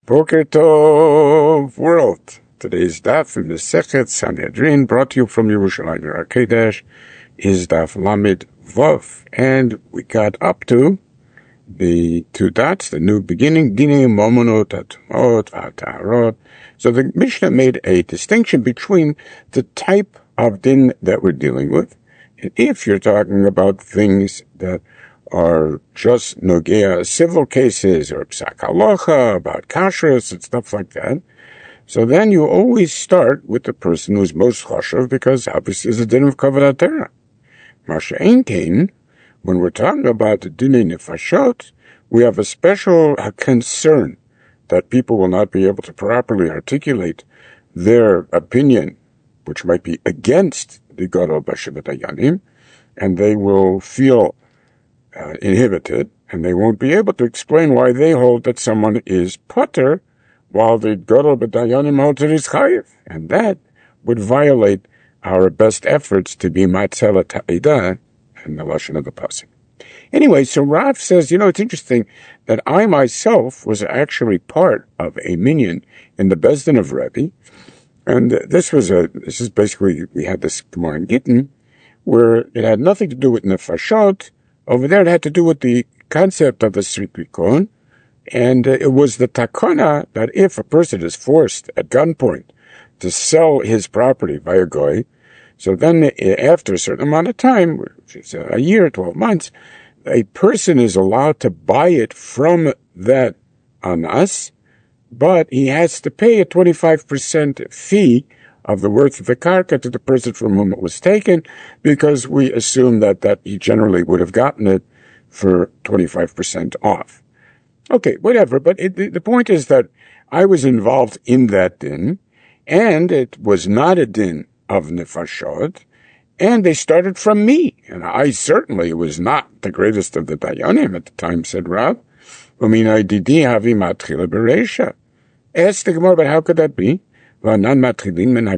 Boker Tov world. Today's daf from the Sechet Sanhedrin, brought to you from Yerushalayim Kodesh, is daf Lamed Vav, and we got up to the two dots, the new beginning, Dinei Momonot Atumot V'Taharot. So the Mishnah made a distinction between the type of din that we're dealing with. And if you're talking about things that are just nogea civil cases or psak halacha, about kashrus and stuff like that, so then you always start with the person who's most chashuv, because obviously it's a din of kavod Torah. Masha ein kein, when we're talking about the dinei nefashot, we have a special concern that people will not be able to properly articulate their opinion, which might be against the gadol b'shevet hayanim, and they will feel inhibited, and they won't be able to explain why they hold that someone is potter while the gadol b'dayanim holds that he's chayiv, and that would violate our best efforts to be matzela ta'idah in the lashon of the pasuk. Anyway, so Rav says, it's interesting that I myself was actually part of a minyan in the Beis Din of Rebbe, and this is basically, we had this Gemara in Gittin, where it had nothing to do with nefashot. Over there, it had to do with the concept of the sriklikon, and it was the takana that if a person is forced at gunpoint to sell his property by a goy, so then after a certain amount of time, which is a year, 12 months, a person is allowed to buy it from that anas, but he has to pay a 25% fee of the worth of the karka to the person from whom it was taken, because we assume that he generally would have gotten it for 25% off. Okay, whatever, but the point is that I was involved in that din, and it was not a din of nefashot, and they started from me, and I certainly was not the greatest of the dayanim at the time, said Rav. Uminai didi havi matchila bereisha. Ask the Gemara, but how could that be? Our Mishnah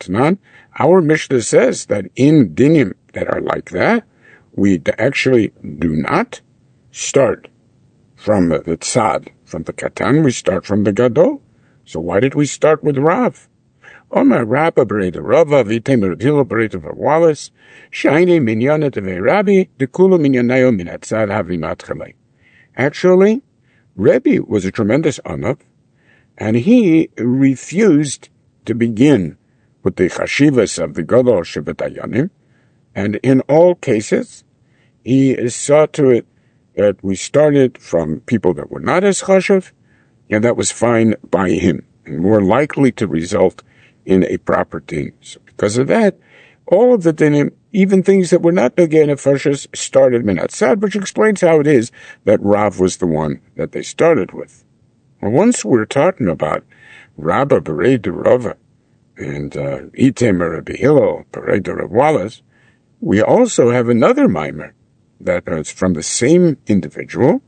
says that in dinim that are like that, we actually do not start from the tzad, from the katan, we start from the gadol. So why did we start with Rav? Omar Rabba Bereda Rava, Vitem Revila Bereda Wallace, Shaine Minyana Teve Rabbi, Dekulu Minyanayo Minatzad Havimat Chalei. Actually, Rebbe was a tremendous anav, and he refused to begin with the chashivas of the gadol shevet hayanim, and in all cases, he saw to it that we started from people that were not as chashiv, and that was fine by him, and more likely to result in a proper din. So because of that, all of the dinim, even things that were not again nefashos, started minat sad, which explains how it is that Rav was the one that they started with. Well, once we're talking about Rabba Bereda Rava and Item Rabbi Hillel Bereda Rav Wallace, we also have another mimer that is from the same individual,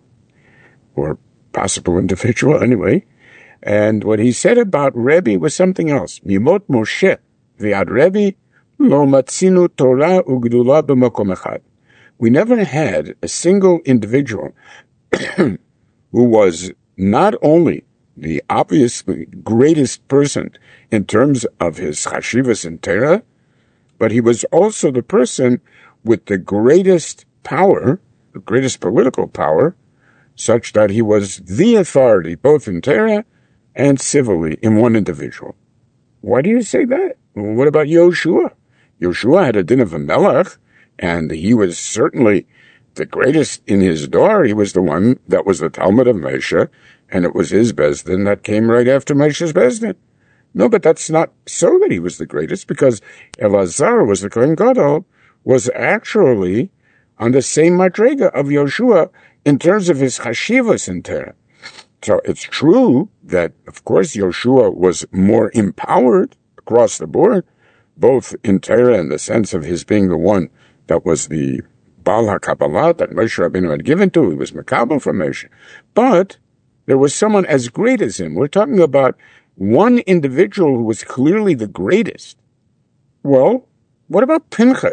or possible individual anyway, and what he said about Rebbe was something else. Mimot Moshe v'ad Rebbe lo matzinu Torah ugdula b'makom echad. We never had a single individual who was not only the obviously greatest person in terms of his chashivas and Torah, but he was also the person with the greatest power, the greatest political power, such that he was the authority both in Torah and civilly in one individual. Why do you say that? Well, what about Yoshua? Yoshua had a din of a melech, and he was certainly the greatest in his door. He was the one that was the Talmud of Moshe, and it was his Beis Din that came right after Moshe's Beis Din. No, but that's not so that he was the greatest, because Elazar was the Kohen Gadol, was actually on the same madrega of Yoshua in terms of his chashivas in Torah. So it's true that, of course, Yoshua was more empowered across the board, both in Torah in the sense of his being the one that was the Baal HaKabbalah that Moshe Rabbeinu had given to. He was Makabel from Moshe. But there was someone as great as him. We're talking about one individual who was clearly the greatest. Well, what about Pinchas?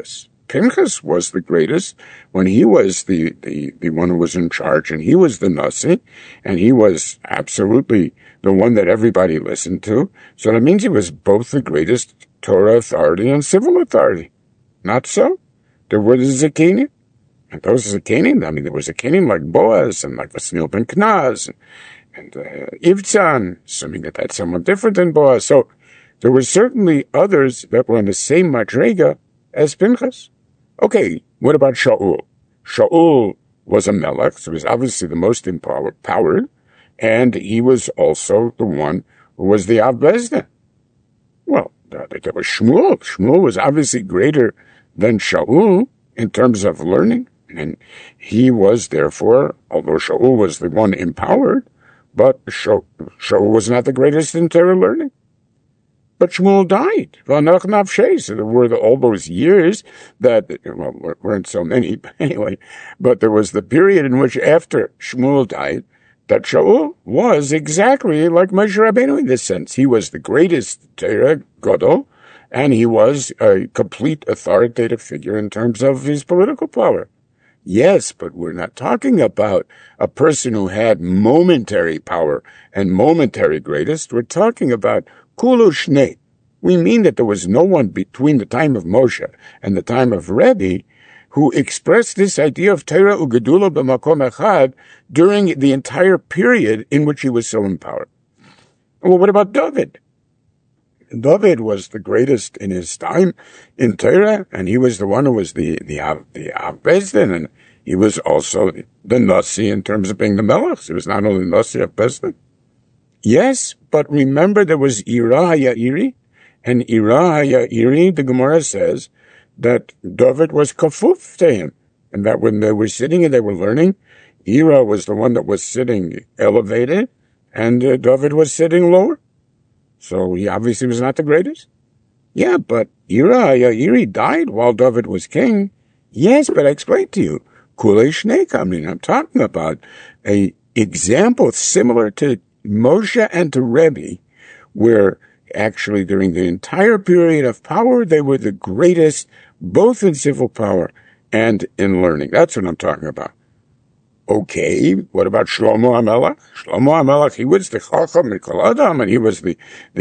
Pinchas was the greatest when he was the one who was in charge, and he was the Nasi, and he was absolutely the one that everybody listened to. So that means he was both the greatest Torah authority and civil authority. Not so? There were the Zakenim. And those Zakenim, I mean, there was Zakenim like Boaz and like Vasnil ben Knaz and Ivtzan, assuming that that's someone different than Boaz. So there were certainly others that were in the same madrega as Pinchas. Okay, what about Shaul? Shaul was a melech, so he was obviously the most empowered, and he was also the one who was the Av Bezdin. Well, there was Shmuel. Shmuel was obviously greater than Shaul in terms of learning, and he was therefore, although Shaul was the one empowered, but Shaul was not the greatest in Torah learning. But Shmuel died. So there were all those years that, well, weren't so many, but anyway, but there was the period in which after Shmuel died, that Shaul was exactly like Moshe Rabbeinu in this sense. He was the greatest Torah Gadol, and he was a complete authoritative figure in terms of his political power. Yes, but we're not talking about a person who had momentary power and momentary greatest. We're talking about Kulu Shnei. We mean that there was no one between the time of Moshe and the time of Rebbe who expressed this idea of Torah Ugedulo b'makom echad during the entire period in which he was so empowered. Well, what about David? David was the greatest in his time in Torah, and he was the one who was the Av Bezdin, and he was also the Nasi in terms of being the Melech. He was not only Nasi of Bezdin. Yes, but remember there was Ira HaYa'iri, and Ira HaYa'iri, the Gemara says, that David was kafuf to him, and that when they were sitting and they were learning, Ira was the one that was sitting elevated, and David was sitting lower. So he obviously was not the greatest. Yeah, but Ira HaYa'iri died while David was king. Yes, but I explained to you, Kulei Shnei Kamrin. I'm talking about a example similar to Moshe and to Rebbe, where actually during the entire period of power, they were the greatest, both in civil power and in learning. That's what I'm talking about. Okay, what about Shlomo HaMelech? Shlomo HaMelech, he was the Chacham Mikol Adam, and he was the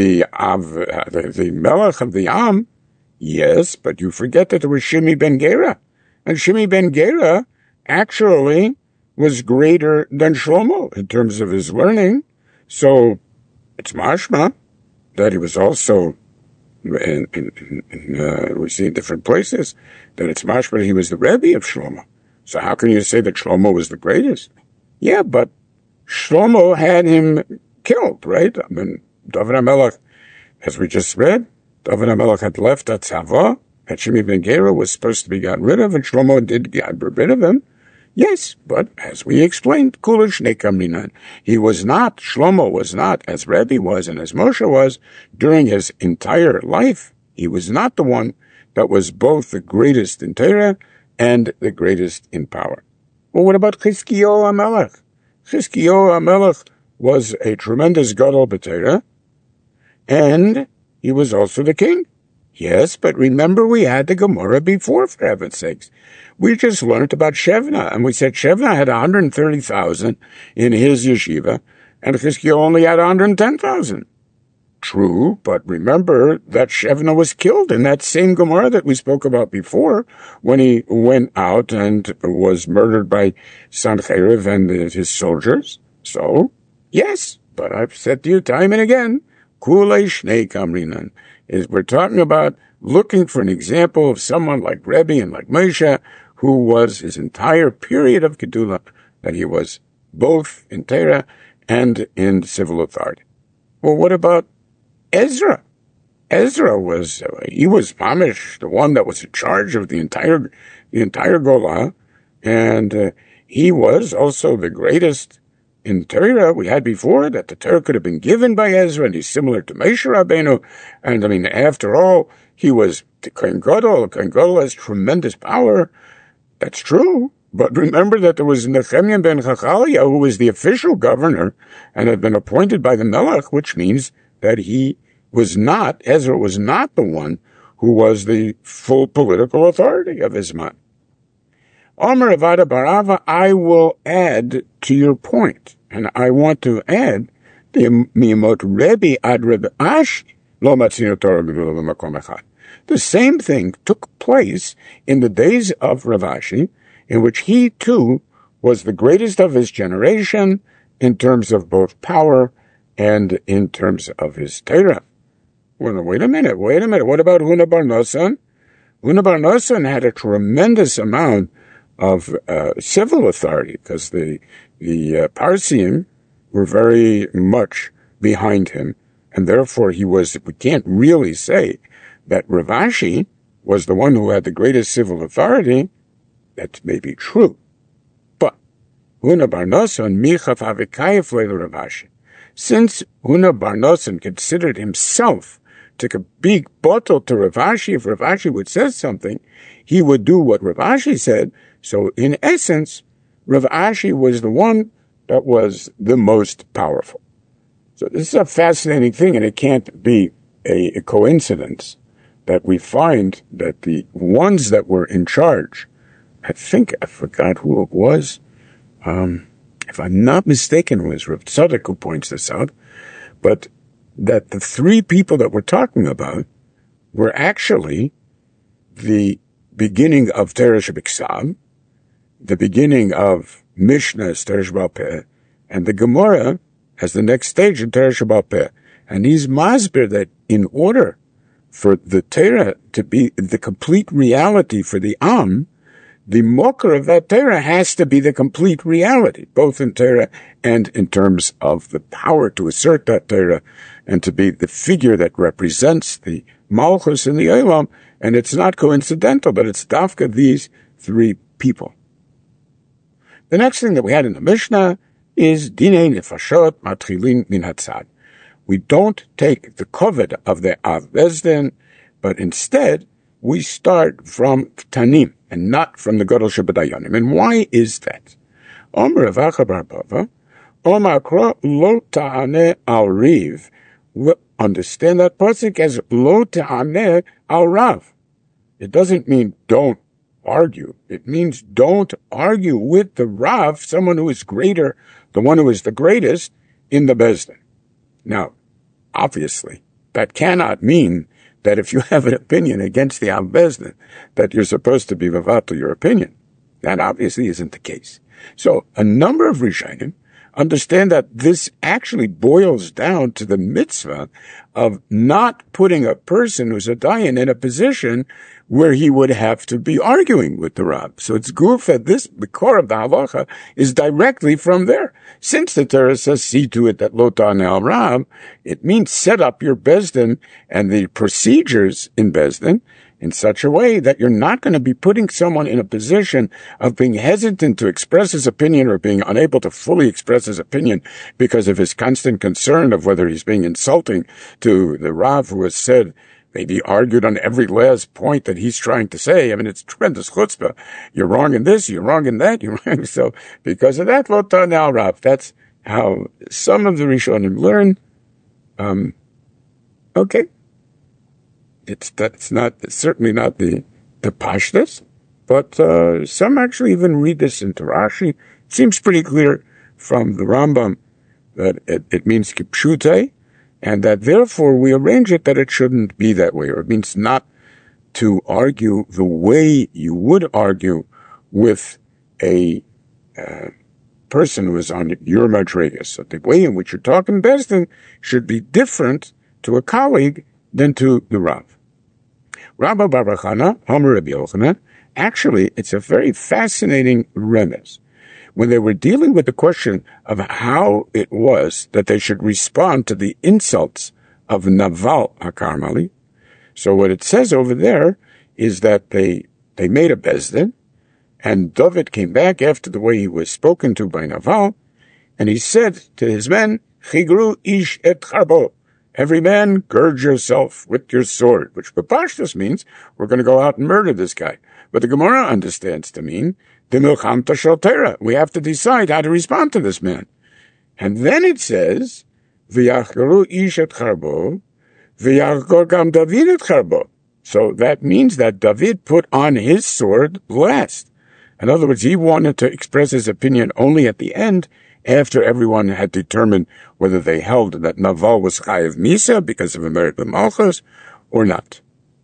Melech of the Am. Yes, but you forget that there was Shimi ben Gera. And Shimi ben Gera actually was greater than Shlomo in terms of his learning. So it's mashma that he was also, we see in different places, that it's mashma that he was the Rebbe of Shlomo. So how can you say that Shlomo was the greatest? Yeah, but Shlomo had him killed, right? I mean, David HaMelech, as we just read, David HaMelech had left at Tzava, and Shimi ben Gera was supposed to be gotten rid of, and Shlomo did get rid of him. Yes, but as we explained, Kula Shnei Kamrinan, Shlomo was not, as Rebbe was and as Moshe was, during his entire life, he was not the one that was both the greatest in Torah and the greatest in power. Well, what about Chizkiyahu HaMelech? Chizkiyahu HaMelech was a tremendous gadol b'Torah, and he was also the king. Yes, but remember we had the Gemara before, for heaven's sakes. We just learned about Shevna, and we said Shevna had 130,000 in his yeshiva, and Chizkiyahu only had 110,000. True, but remember that Shevna was killed in that same Gemara that we spoke about before, when he went out and was murdered by Sancheriv and his soldiers. So, yes, but I've said to you time and again, Kulei Shnei Kamrinan. We're talking about looking for an example of someone like Rebbe and like Moshe, who was his entire period of Gedula, that he was both in Torah and in civil authority. Well, what about Ezra? Ezra was Mamish, the one that was in charge of the entire Golah, and he was also the greatest in Torah. We had before that the Torah could have been given by Ezra, and he's similar to Moshe Rabbeinu. And I mean, after all, he was the Kohen Gadol. Kohen Gadol has tremendous power. That's true. But remember that there was Nehemiah ben Chachaliah, who was the official governor and had been appointed by the Melech, which means that Ezra was not the one who was the full political authority of Isman. Omer Avada Barava, I will add to your point, and I want to add the Miyamot Rebbe ad Rebbe Ashi lo matzino Torah gedulah b'makom echad. The same thing took place in the days of Rav Ashi, in which he too was the greatest of his generation in terms of both power and in terms of his Torah. Well, wait a minute. What about Huna bar Noson? Huna bar Noson had a tremendous amount of civil authority because the Parsim were very much behind him, and therefore we can't really say that Rav Ashi was the one who had the greatest civil authority. That may be true. But Huna bar Noson michaf avikayef leil Rav Ashi. Since Huna bar Noson considered himself to be bottled to Rav Ashi, if Rav Ashi would say something, he would do what Rav Ashi said. So in essence, Rav Ashi was the one that was the most powerful. So this is a fascinating thing, and it can't be a coincidence that we find that the ones that were in charge, I forgot who it was, if I'm not mistaken, it was Rav Tzadok who points this out, but that the three people that we're talking about were actually the beginning of Teresh B'Ksav, the beginning of Mishnah as Teresh B'al Peh, and the Gemara as the next stage in Teresh B'al Peh. And he's masbir that in order for the Torah to be the complete reality for the Am, the mocker of that Torah has to be the complete reality, both in Torah and in terms of the power to assert that Torah and to be the figure that represents the Malchus in the Olam. And it's not coincidental, but it's dafka these three people. The next thing that we had in the Mishnah is Dinei Nefashot Matchilin Min Hatzad. We don't take the koved of the Av Bezdin, but instead we start from Tanim and not from the Gadol Shebadayanim. And why is that? Omer Rav Acha bar Bava, Omer Kro Lo Ta'aneh Al Riv. We'll understand that pasuk as Lo Ta'aneh Al Rav. It doesn't mean don't argue. It means don't argue with the Rav, someone who is greater, the one who is the greatest in the Bezdin. Now, obviously, that cannot mean that if you have an opinion against the Av Bezdin, that you're supposed to be mevatel your opinion. That obviously isn't the case. So, a number of Rishonim understand that this actually boils down to the mitzvah of not putting a person who's a dayan in a position where he would have to be arguing with the Rab. So it's gufa, the core of the halacha is directly from there. Since the Torah says, see to it that lo ta'aneh al Rab, it means set up your Bezdin and the procedures in Bezdin in such a way that you're not going to be putting someone in a position of being hesitant to express his opinion or being unable to fully express his opinion because of his constant concern of whether he's being insulting to the Rav who has said, maybe argued on every last point that he's trying to say. I mean, it's tremendous chutzpah. You're wrong in this, you're wrong in that, you're wrong. So because of that, lo ta'aneh al Rav. That's how some of the Rishonim learn. Okay. It's certainly not the pashtus, but some actually even read this into Rashi. It seems pretty clear from the Rambam that it means kipshute, and that therefore we arrange it that it shouldn't be that way, or it means not to argue the way you would argue with a person who is on your madrigas. So the way in which you're talking Bezdin should be different to a colleague than to the Rav. Rabba bar bar Chana, Homer Rabbi Yochanan, actually, it's a very fascinating remez. When they were dealing with the question of how it was that they should respond to the insults of Naval HaKarmeli, so what it says over there is that they made a Bezdin, and David came back after the way he was spoken to by Naval, and he said to his men, Chigru ish et charbo, every man gird yourself with your sword, which B'pashtus means we're going to go out and murder this guy. But the Gemara understands to mean the milchamta shel Torah. We have to decide how to respond to this man. And then it says, V'yachgaru ish et charbo, v'yachgor gam David et charbo. So that means that David put on his sword last. In other words, he wanted to express his opinion only at the end, after everyone had determined whether they held that Naval was Chayev Misa because of a merit b'malchus or not.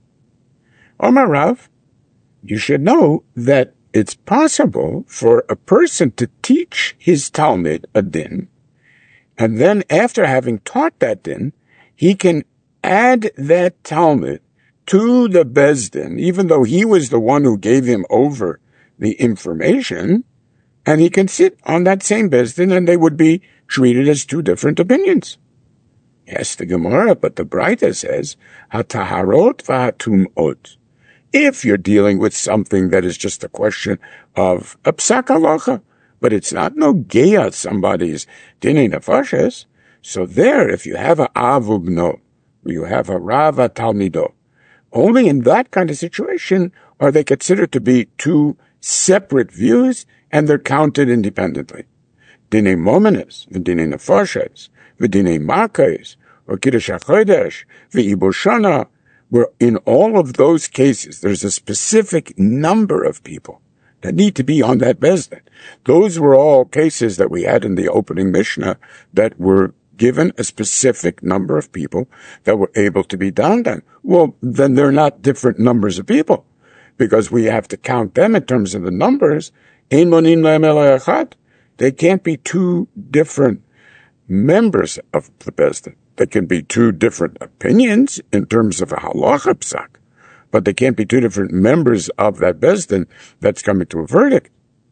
Omar Rav, you should know that it's possible for a person to teach his Talmud a din, and then after having taught that din, he can add that Talmud to the Beis Din, even though he was the one who gave him over the information, and he can sit on that same Beis Din, and they would be treated as two different opinions. Yes, the Gemara, but the Braita says, hataharot v'hatumot. If you're dealing with something that is just a question of a psak halacha, but it's not nogeya somebody's dinei nefashos, so there, if you have a avubno, you have a rava talmido, only in that kind of situation are they considered to be two separate views, and they're counted independently. Dinei momenes, v'dinei nefashos, v'dinei makos, or kiddush hachodesh, v'ibur shana, where in all of those cases, there's a specific number of people that need to be on that Beis Din. Those were all cases that we had in the opening Mishnah that were given a specific number of people that were able to be done then. Well, then they're not different numbers of people, because we have to count them in terms of the numbers. Ein monin la'em ela echad. They can't be two different members of the Beis Din. They can be two different opinions in terms of a halacha psak, but they can't be two different members of that Beis Din that's coming to a verdict.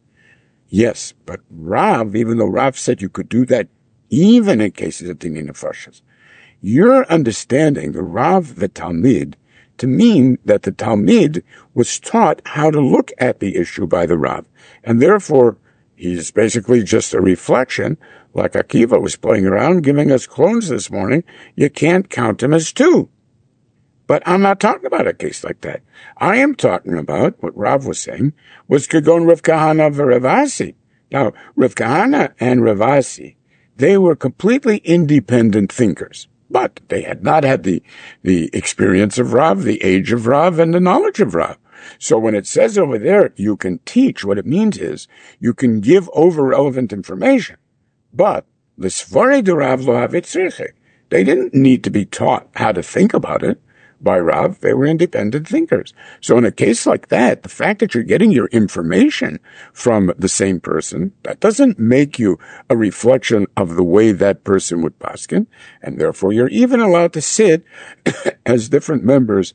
Yes, but Rav, even though Rav said you could do that even in cases of dinei nefashos, you're understanding the Rav the Talmid to mean that the Talmid was taught how to look at the issue by the Rav, and therefore he's basically just a reflection, like Akiva was playing around giving us clones this morning. You can't count him as two. But I'm not talking about a case like that. I am talking about what Rav was saying was Kagon Rav Kahana v'Ravasi. Now, Rav Kahana and Ravasi, they were completely independent thinkers, but they had not had the experience of Rav, the age of Rav, and the knowledge of Rav. So when it says over there, you can teach, what it means is you can give over relevant information. But the Svorei de Rav lo havitzriche, they didn't need to be taught how to think about it by Rav. They were independent thinkers. So in a case like that, the fact that you're getting your information from the same person, that doesn't make you a reflection of the way that person would paskin, and therefore you're even allowed to sit as different members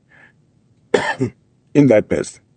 in that Beis Din.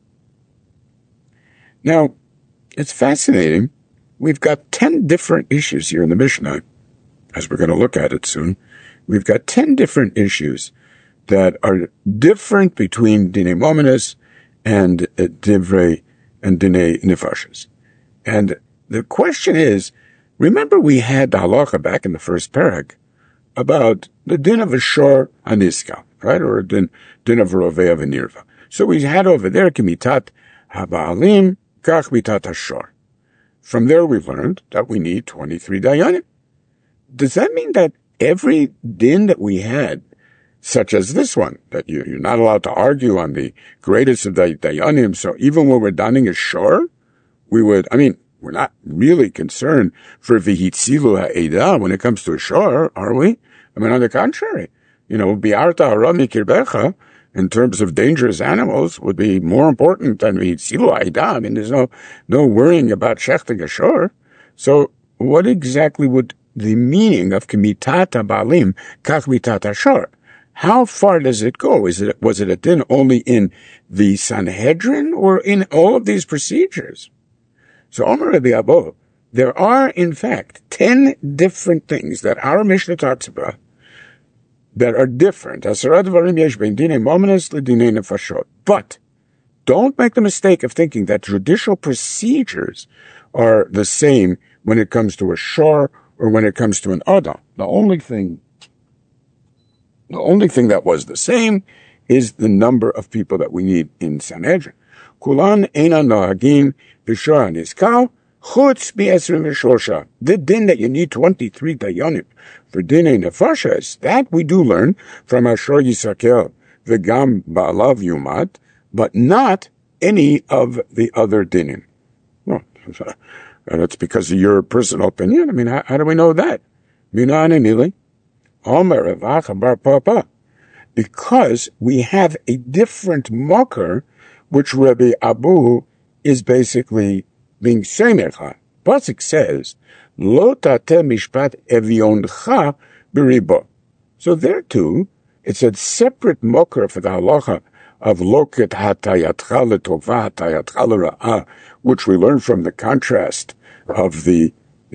Now, it's fascinating. We've got 10 different issues here in the Mishnah, as we're going to look at it soon. We've got 10 different issues that are different between dinei momenes and divrei and dinei nefashos. And the question is, remember we had the halacha back in the first parak about the din of a shor aniska, right? Or a din of rovea v'nirva. So we had over there kimitat haba'alim kach mitat hashor. From there we learned that we need 23 dayanim. Does that mean that every din that we had, such as this one, that you're not allowed to argue on the greatest of the dayanim, so even when we're daning a shor, we're not really concerned for v'hitzilu ha'edah when it comes to a shor, are we? On the contrary, bi'arta hara mikirbecha, in terms of dangerous animals, would be more important than v'hitzilu ha'edah. There's no worrying about shechting a shor. So what exactly would the meaning of kemitat ha'balim kach mitat hashor? How far does it go? Was it a din only in the Sanhedrin or in all of these procedures? So Omer Rabbi Abo, there are in fact 10 different things that our Mishnah talks about that are different. But don't make the mistake of thinking that judicial procedures are the same when it comes to a shor or when it comes to an adam. The only thing that was the same is the number of people that we need in Sanhedrin. Kulan eina nohagin b'shor haniskal chutz b'esrim v'shlosha. The din that you need 23 dayanim for dinei nefashos, that we do learn from Ashor Yisakel v'gam ba'alav yumat, but not any of the other dinim. Well, and it's because of your personal opinion. I mean, how do we know that? Because we have a different mocker, which Rabbi Abu is basically being semecha. Pasuk says, "Lo tateh mishpat evioncha b'ribo." So there too, it's a separate mocker for the halacha of loket hatayatcha letova hatayatcha l'ra'ah, which we learn from the contrast of the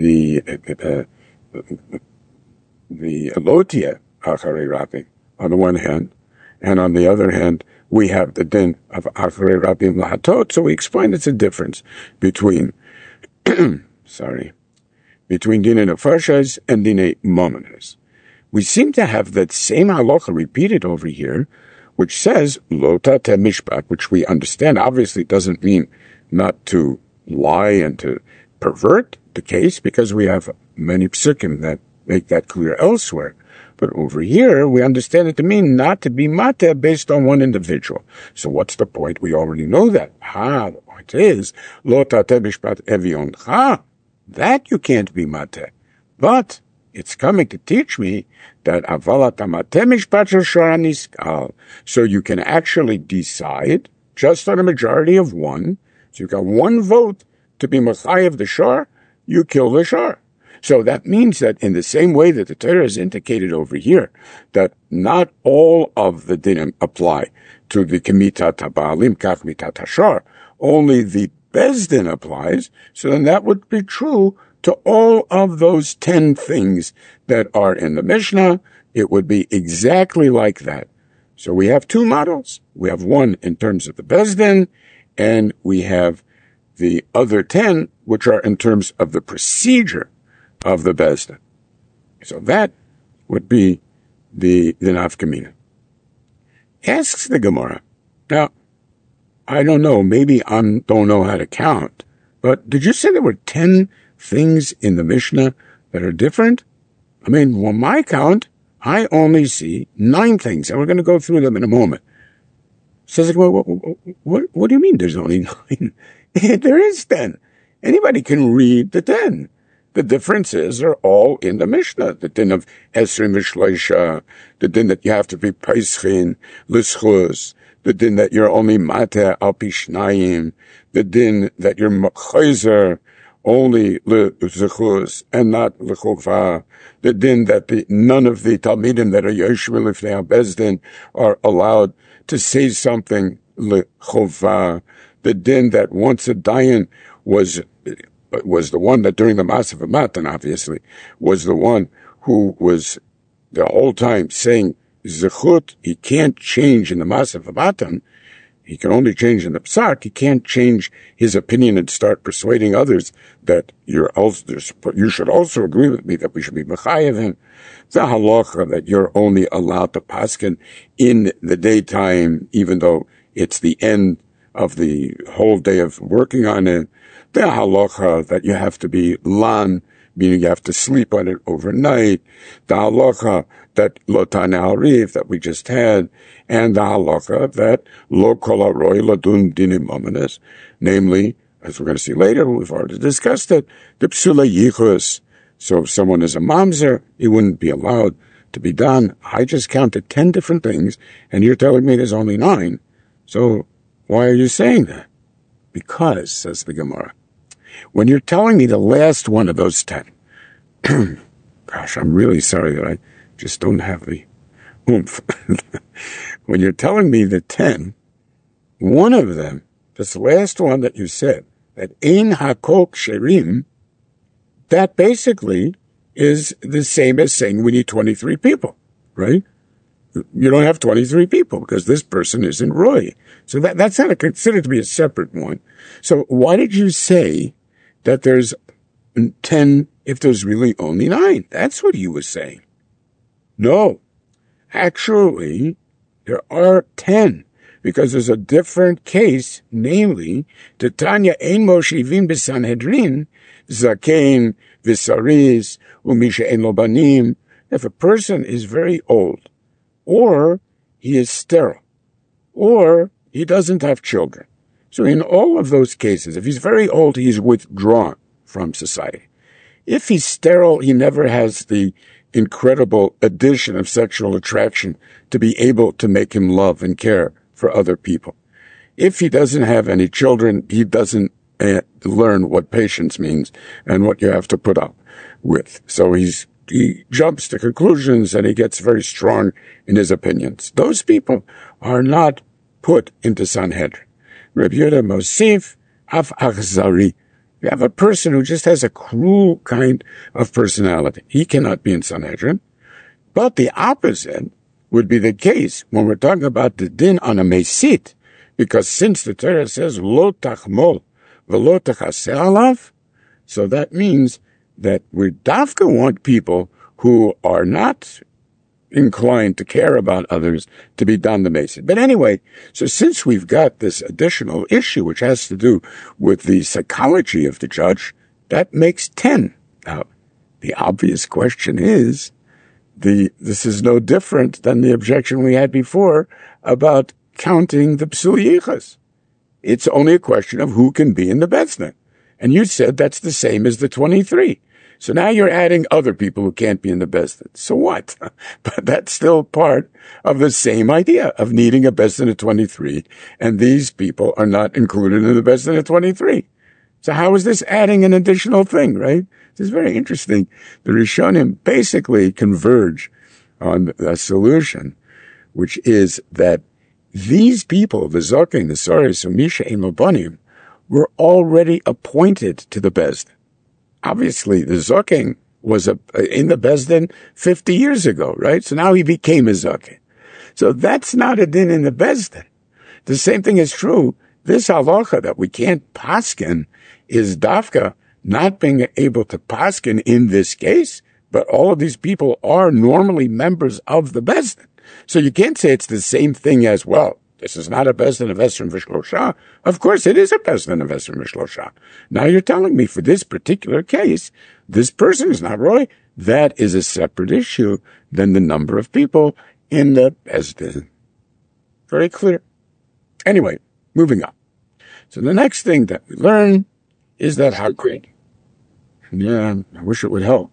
lotia acharei rabim on the one hand, and on the other hand, we have the din of acharei rabim lahatot. So we explained it's a difference between, between dinei nefashos and dinei momenes. We seem to have that same halacha repeated over here, which says lo tateh mishpat, which we understand obviously doesn't mean not to lie and to pervert the case, because we have many psukim that make that clear elsewhere. But over here, we understand it to mean not to be mateh based on one individual. So what's the point? We already know that. The point is, lo tateh mishpat evioncha, that you can't be mateh. But it's coming to teach me that avalat mateh mishpat shel shor haniskal. So you can actually decide, just on a majority of one, so you've got one vote to be machayev the shor, you kill the shor. So that means that in the same way that the Torah has indicated over here, that not all of the dinim apply to the kemitat haba'alim, kach mitat hashor, only the bezdin applies, so then that would be true to all of those 10 things that are in the Mishnah. It would be exactly like that. So we have two models. We have one in terms of the bezdin, and we have the other 10, which are in terms of the procedure of the bezdin. So that would be the nafkamina. Asks the Gemara. Now, I don't know, maybe I don't know how to count, but did you say there were 10 things in the Mishnah that are different? I mean, on my count, I only see 9 things, and we're going to go through them in a moment. Says, well, what do you mean there's only 9? There is 10. Anybody can read the 10. The differences are all in the Mishnah. The din of Esrim v'Shloisha, the din that you have to be Peischin, L'schus, the din that you're only Mateh al Pishnayim, the din that you're Chayzer, only L'zechus and not L'chova, the din that none of the Talmidim that are Yoshua L'fnei HaBezdin are allowed to say something L'chova, the din that once a dayan was the one that during the Masav Matan, obviously, was the one who was the whole time saying Zechut, he can't change in the Masav Matan. He can only change in the Psak. He can't change his opinion and start persuading others that you should also agree with me that we should be Mechayev him. The halacha that you're only allowed to paskin in the daytime, even though it's the end of the whole day of working on it. The halacha that you have to be lan, meaning you have to sleep on it overnight. The halacha that lo tane hariv that we just had, and the halacha that lo kol haroy ladun dinim momenes, namely, as we're going to see later, we've already discussed it, the psula yichus. So if someone is a mamzer, he wouldn't be allowed to be done. I just counted 10 different things, and you're telling me there's only 9. So why are you saying that? Because, says the Gemara, when you're telling me the last one of those 10, gosh, I'm really sorry that I just don't have the oomph. When you're telling me the 10, one of them, this last one that you said, that ein hakol ksherim, that basically is the same as saying we need 23 people, right? You don't have 23 people because this person isn't Roy. So that's not considered to be a separate one. So why did you say that there's 10 if there's really only 9? That's what he was saying. No, actually, there are 10 because there's a different case, namely, Tanya ein moshivim b'sanhedrin, zakein v'saris, umisha ein lo banim. If a person is very old, or he is sterile, or he doesn't have children. So in all of those cases, if he's very old, he's withdrawn from society. If he's sterile, he never has the incredible addition of sexual attraction to be able to make him love and care for other people. If he doesn't have any children, he doesn't learn what patience means and what you have to put up with. So he jumps to conclusions and he gets very strong in his opinions. Those people are not put into Sanhedrin. Reb Yehuda Mosif Af Achzari. You have a person who just has a cruel kind of personality. He cannot be in Sanhedrin. But the opposite would be the case when we're talking about the din on a mesit, because since the Torah says lo tachmol v'lo tachaseh alav, so that means that we dafka want people who are not inclined to care about others to be done the mesit. But anyway, so since we've got this additional issue which has to do with the psychology of the judge, that makes 10. Now, the obvious question is, this is no different than the objection we had before about counting the psul yichas. It's only a question of who can be in the Beis Din. And you said that's the same as the 23. So now you're adding other people who can't be in the Beis Din. So what? But that's still part of the same idea of needing a Beis Din of 23, and these people are not included in the Beis Din of 23. So how is this adding an additional thing, right? This is very interesting. The Rishonim basically converge on a solution, which is that these people, the Zokin, the Soros, and Misha and Lobanim, were already appointed to the Beis Din. Obviously, the Zokin was in the Beis Din 50 years ago, right? So now he became a Zokin. So that's not a din in the Beis Din. The same thing is true. This halacha that we can't paskin is dafka not being able to paskin in this case, but all of these people are normally members of the Beis Din. So you can't say it's the same thing as, well, this is not a Beis Din of Esrim V'Shlosha. Of course it is a Beis Din of Esrim V'Shlosha. Now you're telling me for this particular case, this person is not Roy. That is a separate issue than the number of people in the Beis Din. Very clear. Anyway, moving on. So the next thing that we learn is that how great. Yeah, I wish it would help.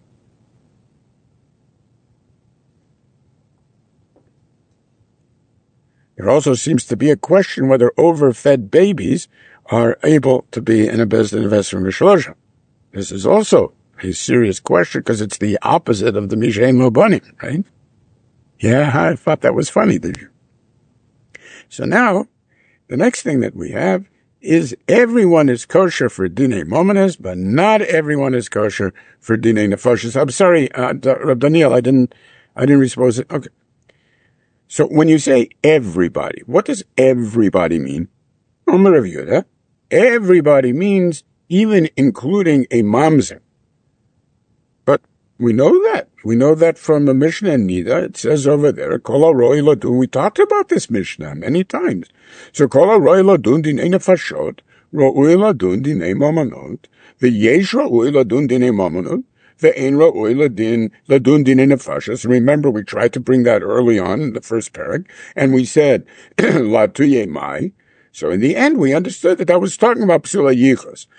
There also seems to be a question whether overfed babies are able to be in a Beis Din of Esrim V'Shlosha. This is also a serious question because it's the opposite of the Misha and Lobanim, right? Yeah, I thought that was funny, did you? So now, the next thing that we have is everyone is kosher for Dinei Momenes, but not everyone is kosher for Dinei Nefoshes. I'm sorry, Reb Daniel, I didn't respose it. Okay. So when you say everybody, what does everybody mean? Omer Rav Yehuda, everybody means even including a mamzer. But we know that. We know that from the Mishnah in Nida. It says over there, Kol HaRoi Ladun. We talked about this Mishnah many times. So Kol HaRoi Ladun Dinei Nefashot, Roi Ladun Dinei Mamonot, V'yesh Roi Ladun Dinei Mamonot, Remember, we tried to bring that early on in the first parak, and we said, La tuye mai. So in the end, we understood that was talking about Psula Yichos.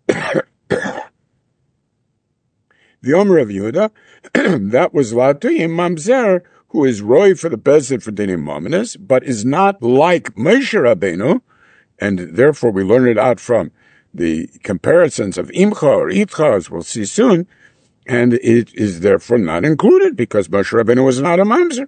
The Omer of Yehuda, that was La tuye mamzer, who is Roy for the Beis Din for Dinei Momenes, but is not like Moshe Rabbeinu, and therefore we learn it out from the comparisons of Imcha or Itcha, as we'll see soon, and it is therefore not included because Moshe Rabbeinu was not a mamzer.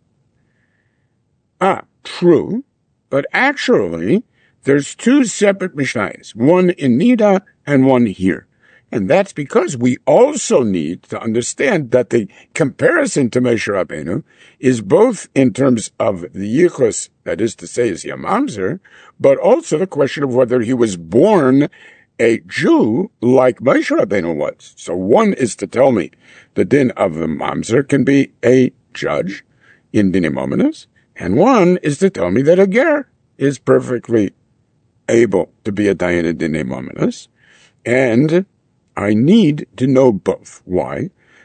True, but actually there's two separate Mishnayos, one in Nida and one here. And that's because we also need to understand that the comparison to Moshe Rabbeinu is both in terms of the yichus, that is to say, is he a mamzer, but also the question of whether he was born a Jew like Moshe Rabbeinu was. So one is to tell me the din of the mamzer can be a judge in Dinei Momenes, and one is to tell me that a ger is perfectly able to be a dayan in Dinei Momenes, and I need to know both. Why?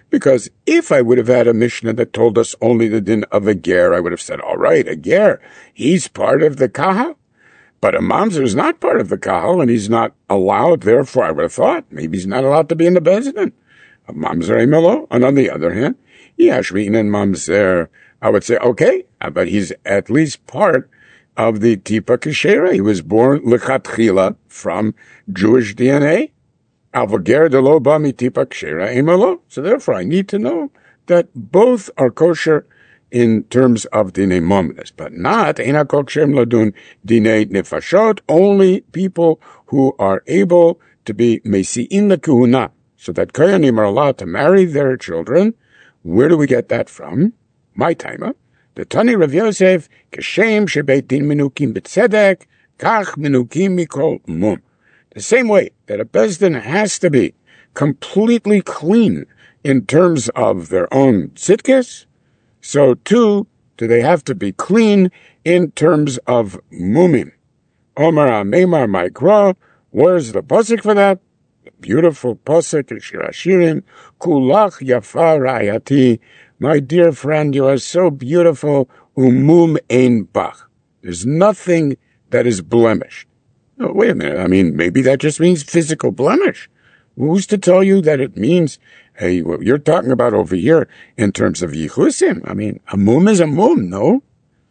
Because if I would have had a Mishnah that told us only the din of a ger, I would have said, all right, a ger, he's part of the kahal. But a mamzer is not part of the kahal, and he's not allowed, therefore I would have thought, maybe he's not allowed to be in the bezdin. A mamzer emelo. And on the other hand, yashvin and mamzer, I would say, okay, but he's at least part of the tipa keshera. He was born lechatchila from Jewish DNA. Alvager de lo ba mi tipa keshera emelo. So therefore I need to know that both are kosher in terms of dinei momnes, but not ena kol kshem ladun dinei nefashot, only people who are able to be mesi'in lekehuna, so that kohanim are allowed to marry their children. Where do we get that from? My timer. The Tani Rav Yosef, Keshem shebeit din menukim b'tzedek, kach menukim mikol mum. The same way that a bezdin has to be completely clean in terms of their own tzidkes, so too do they have to be clean in terms of mumim. Omar Amemar Maikra, where's the pasuk for that? The beautiful pasuk in Shir Hashirim, Kulach Yafa Rayati, my dear friend, you are so beautiful, umum ein bach. There's nothing that is blemished. No, wait a minute, I mean, maybe that just means physical blemish. Who's to tell you that it means, hey, what you're talking about over here in terms of yichusim? I mean, a mum is a mum, no?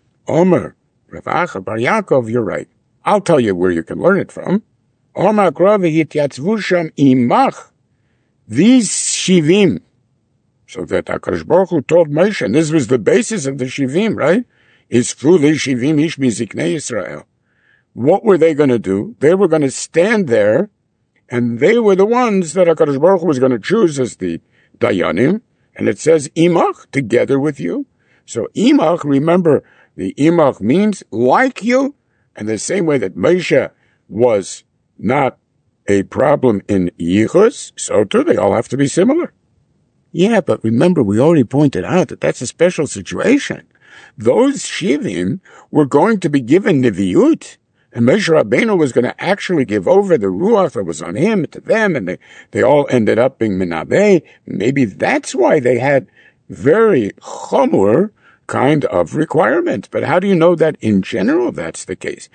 Omer, Rav Acha Bar Yaakov, you're right. I'll tell you where you can learn it from. Omer Krov Yityatzvu Sham Imach. These shivim. So that HaKadosh Baruch Hu told Moshe, and this was the basis of the shivim, right? Is fully shivim ish miziknei Yisrael. What were they going to do? They were going to stand there, and they were the ones that HaKadosh Baruch Hu was going to choose as the dayanim, and it says imach, together with you. So imach, remember, the imach means like you, and the same way that Moshe was not a problem in yichus, so too they all have to be similar. Yeah, but remember, we already pointed out that that's a special situation. Those shivim were going to be given neviut, and Moshe Rabbeinu was going to actually give over the ruach that was on him to them, and they all ended up being menabeh. Maybe that's why they had very chomur kind of requirements. But how do you know that in general that's the case?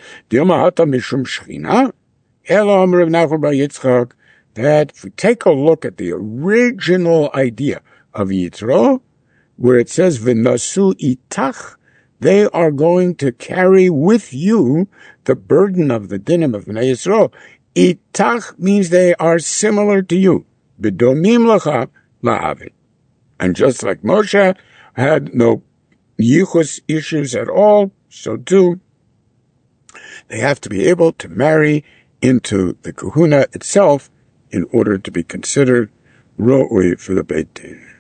That if we take a look at the original idea of Yitro, where it says, V'nasu itach, they are going to carry with you the burden of the dinim of Bnei Yisrael. Itach means they are similar to you. B'domim lacha la'avid. And just like Moshe had no yichus issues at all, so too, they have to be able to marry into the kahuna itself in order to be considered ro'ui for the Beit Din.